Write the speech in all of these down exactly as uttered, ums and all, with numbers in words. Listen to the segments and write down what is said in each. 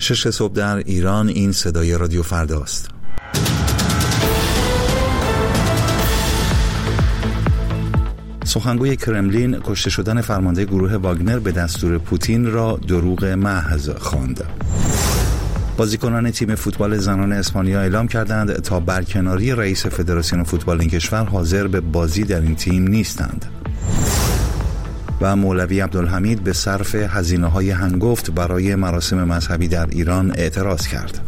شش صبح در ایران. این صدای رادیو فرداست. سخنگوی کرملین کشته شدن فرمانده گروه واگنر به دستور پوتین را دروغ محض خواند. بازیکنان تیم فوتبال زنان اسپانیا اعلام کردند تا برکناری رئیس فدراسیون فوتبال این کشور حاضر به بازی در این تیم نیستند. و مولوی عبدالحمید به صرف هزینه‌های هنگفت برای مراسم مذهبی در ایران اعتراض کرد.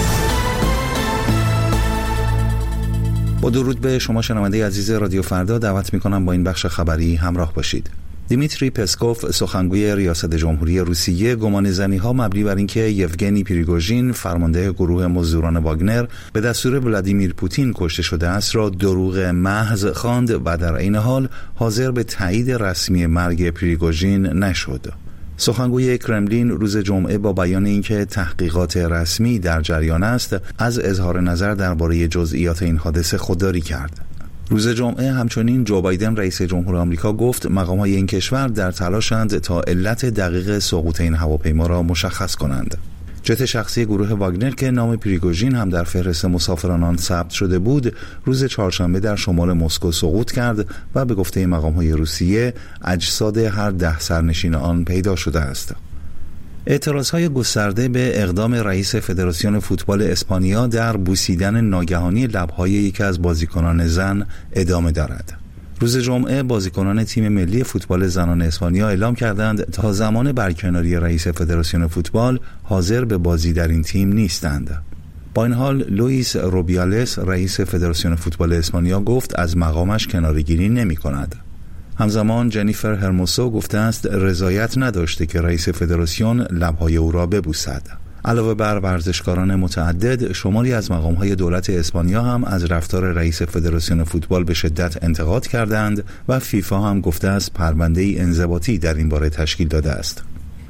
با درود به شما شنونده عزیز رادیو فردا، دعوت می‌کنم با این بخش خبری همراه باشید. دیمیتری پسکوف، سخنگوی ریاست جمهوری روسیه، گمانه‌زنی‌ها مبنی بر اینکه یوگنی پریگوژین، فرمانده گروه مزدوران واگنر، به دستور ولادیمیر پوتین کشته شده است را دروغ محض خواند و در عین حال حاضر به تایید رسمی مرگ پریگوژین نشد. سخنگوی کرملین روز جمعه با بیان اینکه تحقیقات رسمی در جریان است، از اظهار نظر درباره جزئیات این حادثه خودداری کرد. روز جمعه همچنین جو بایدن رئیس جمهور آمریکا گفت مقام‌های این کشور در تلاشند تا علت دقیق سقوط این هواپیما را مشخص کنند. جت شخصی گروه واگنر که نام پریگوژین هم در فهرست مسافران آن ثبت شده بود، روز چهارشنبه در شمال مسکو سقوط کرد و به گفته مقام‌های روسیه اجساد هر ده سرنشین آن پیدا شده است. اعتراضهای گسترده به اقدام رئیس فدراسیون فوتبال اسپانیا در بوسیدن ناگهانی لب‌های یکی از بازیکنان زن ادامه دارد. روز جمعه بازیکنان تیم ملی فوتبال زنان اسپانیا اعلام کردند تا زمان برکناری رئیس فدراسیون فوتبال حاضر به بازی در این تیم نیستند. با این حال لوئیس روبیالس رئیس فدراسیون فوتبال اسپانیا گفت از مقامش کناره‌گیری نمی‌کند. همزمان جنیفر هرموسو گفته است رضایت نداشته که رئیس فدراسیون لب‌های او را ببوسد. علاوه بر ورزشکاران متعدد، شماری از مقام‌های دولت اسپانیا هم از رفتار رئیس فدراسیون فوتبال به شدت انتقاد کردند و فیفا هم گفته است پرونده‌ای انضباطی در این باره تشکیل داده است.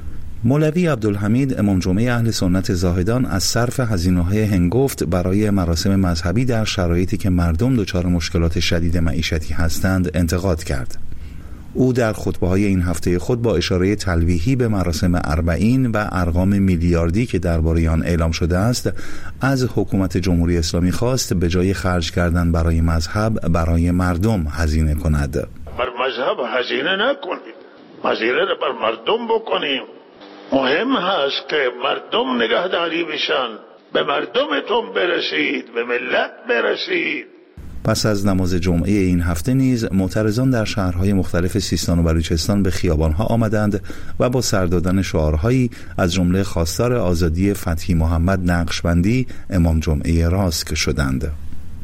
مولوی عبدالحمید، امام جمعه اهل سنت زاهدان، از صرف هزینه‌های هنگفت برای مراسم مذهبی در شرایطی که مردم دچار مشکلات شدید معیشتی هستند انتقاد کرد. او در خطبه‌های این هفته خود با اشاره تلویحی به مراسم اربعین و ارقام میلیاردی که درباره آن اعلام شده است، از حکومت جمهوری اسلامی خواست به جای خرج کردن برای مذهب برای مردم هزینه کند. بر مذهب هزینه نکنید، هزینه را بر مردم بکنیم. مهم هست که مردم نگهداری بشن، به مردمتون برسید، به ملت برسید. پس از نماز جمعه این هفته نیز معترضان در شهرهای مختلف سیستان و بلوچستان به خیابانها آمدند و با سر دادن شعارهایی از جمله خواستار آزادی فتحی محمد نقشبندی امام جمعه راسک شدند.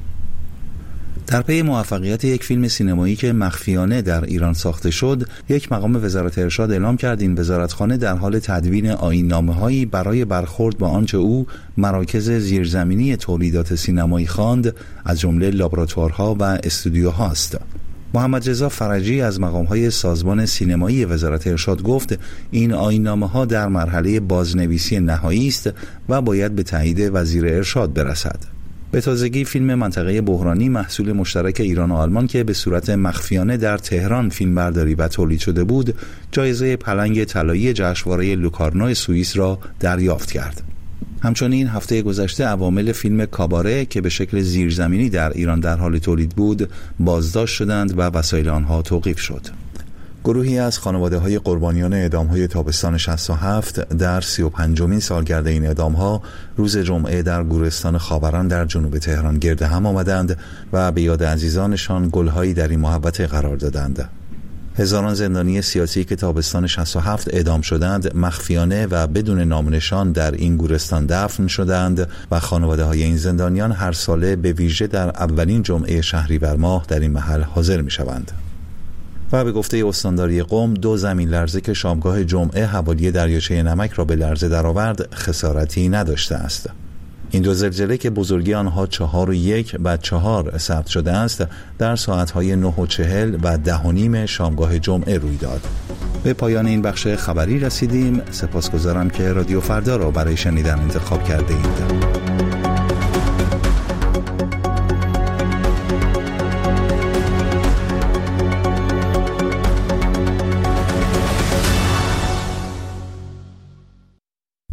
در پی موفقیت یک فیلم سینمایی که مخفیانه در ایران ساخته شد، یک مقام وزارت ارشاد اعلام کرد این وزارتخانه در حال تدوین آیین‌نامه‌هایی برای برخورد با آنچه او مراکز زیرزمینی تولیدات سینمایی خواند، از جمله لابراتوارها و استودیوهاست. محمد رضا فرجی از مقام‌های سازمان سینمایی وزارت ارشاد گفت این آیین‌نامه‌ها در مرحله بازنویسی نهایی است و باید به تایید وزیر ارشاد برسد. به تازگی فیلم منطقه بحرانی محصول مشترک ایران و آلمان که به صورت مخفیانه در تهران فیلم برداری و تولید شده بود، جایزه پلنگ طلایی جشنواره لوکارنو سوئیس را دریافت کرد. همچنین هفته گذشته عوامل فیلم کاباره که به شکل زیرزمینی در ایران در حال تولید بود، بازداشت شدند و وسایل آنها توقیف شد. گروهی از خانواده‌های قربانیان اعدام‌های تابستان شصت و هفت در سی و پنجمین سالگرد این اعدام‌ها روز جمعه در گورستان خاوران در جنوب تهران گرد هم آمدند و به یاد عزیزانشان گل‌هایی در این محوطه قرار دادند. هزاران زندانی سیاسی که تابستان شصت و هفت اعدام شدند مخفیانه و بدون نام و نشان در این گورستان دفن شدند و خانواده‌های این زندانیان هر ساله به ویژه در اولین جمعه شهریور ماه در این محل حاضر می‌شوند. و به گفته استانداری قم، دو زمین لرزه که شامگاه جمعه حوالی دریاچه نمک را به لرزه درآورد خسارتی نداشته است. این دو زلزله که بزرگی آنها چهار و یک و چهار ثبت شده است، در ساعتهای نه و چهل و ده و نیم شامگاه جمعه روی داد. به پایان این بخش خبری رسیدیم. سپاسگزارم که رادیو فردا را برای شنیدن انتخاب کرده اید.